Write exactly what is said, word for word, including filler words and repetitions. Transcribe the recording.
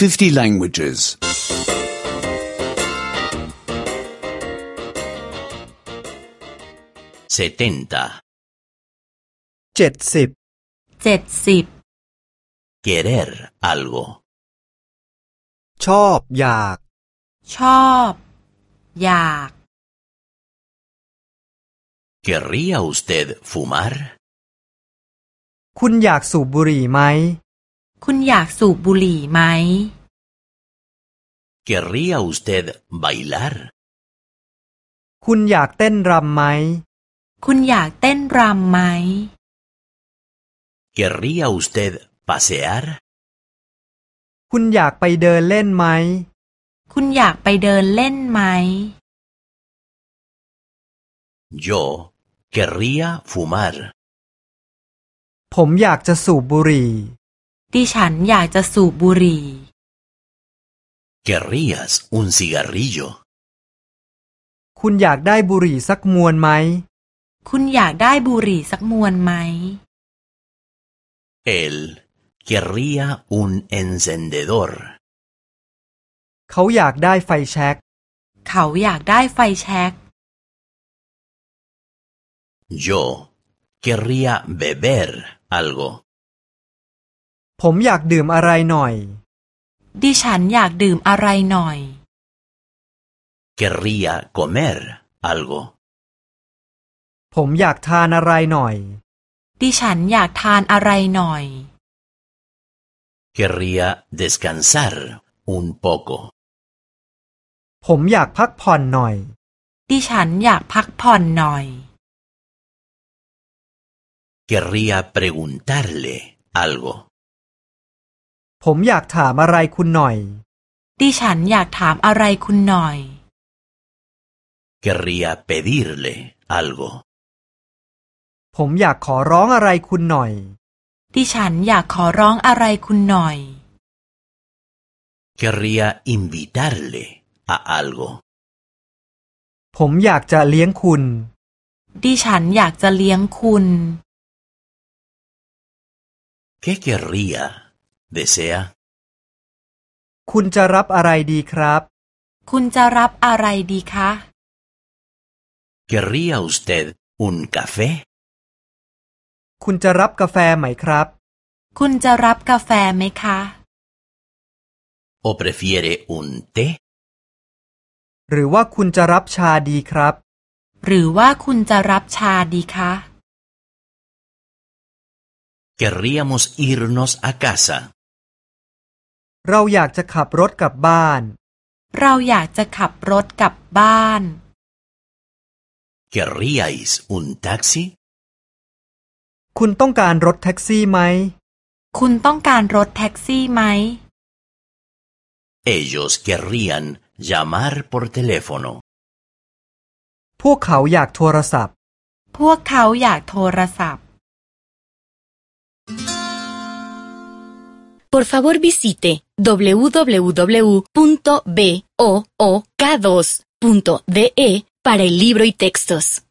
fifty languages. setenta. เจ็ดสิบเจ็ดสิบ Querer algo. ชอบอยากชอบ อยาก ¿Querría usted fumar? คุณอยากสูบบุหรี่ไหมคุณอยากสูบบุหรี่ไหม ¿Querría usted bailar? คุณอยากเต้นรำไหมคุณอยากเต้นรำไหม ¿Querría usted pasear? คุณอยากไปเดินเล่นไหมคุณอยากไปเดินเล่นไหม Yo querría fumar. ผมอยากจะสูบบุหรี่ดิฉันอยากจะสูบบุหรี่ ¿Querrías un cigarrillo? คุณอยากได้บุหรี่สักมวนไหมคุณอยากได้บุหรี่สักมวนไหม Él querría un encendedor. เขาอยากได้ไฟแช็กเขาอยากได้ไฟแช็ก Yo querría beber algo. ผมอยากดื่มอะไรหน่อยดิฉันอยากดื่มอะไรหน่อย Querría comer algo. ผมอยากทานอะไรหน่อยดิฉันอยากทานอะไรหน่อย Querría descansar un poco. ผมอยากพักผ่อนหน่อยดิฉันอยากพักผ่อนหน่อย Querría preguntarle algo. ผมอยากถามอะไรคุณหน่อยดิฉันอยากถามอะไรคุณหน่อย Querría pedirle algo. ผมอยากขอร้องอะไรคุณหน่อยดิฉันอยากขอร้องอะไรคุณหน่อย Querría invitarle a algo. ผมอยากจะเลี้ยงคุณดิฉันอยากจะเลี้ยงคุณ ¿Qué querría? ¿Desea? คุณจะรับอะไรดีครับคุณจะรับอะไรดีคะ ¿Querría usted un café? คุณจะรับกาแฟไหมครับคุณจะรับกาแฟไหมคะ ¿O prefiere un té? หรือว่าคุณจะรับชาดีครับหรือว่าคุณจะรับชาดีคะ Querríamos irnos a casa. เราอยากจะขับรถกลับบ้านเราอยากจะขับรถกลับบ้าน ¿Querríais un taxi? คุณต้องการรถแท็กซี่ไหมคุณต้องการรถแท็กซี่ไหม Ellos querrían llamar por teléfono. พวกเขาอยากโทรศัพท์พวกเขาอยากโทรศัพท์ Por favor visite doble u doble u doble u punto book dos punto de para el libro y textos.